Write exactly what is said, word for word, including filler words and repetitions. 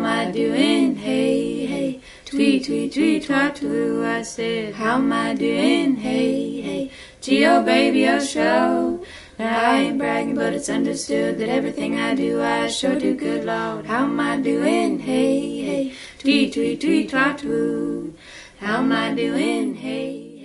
am I doing? Hey, hey, tweet, tweet, tweet, twat, twoo. I said, how am I doing? Hey, hey, G-O baby, oh show. Now I ain't bragging, but it's understood that everything I do, I sure do, good Lord. How am I doing? Hey, hey, tweet, tweet, tweet, twat, twoo. How am I doing? Hey.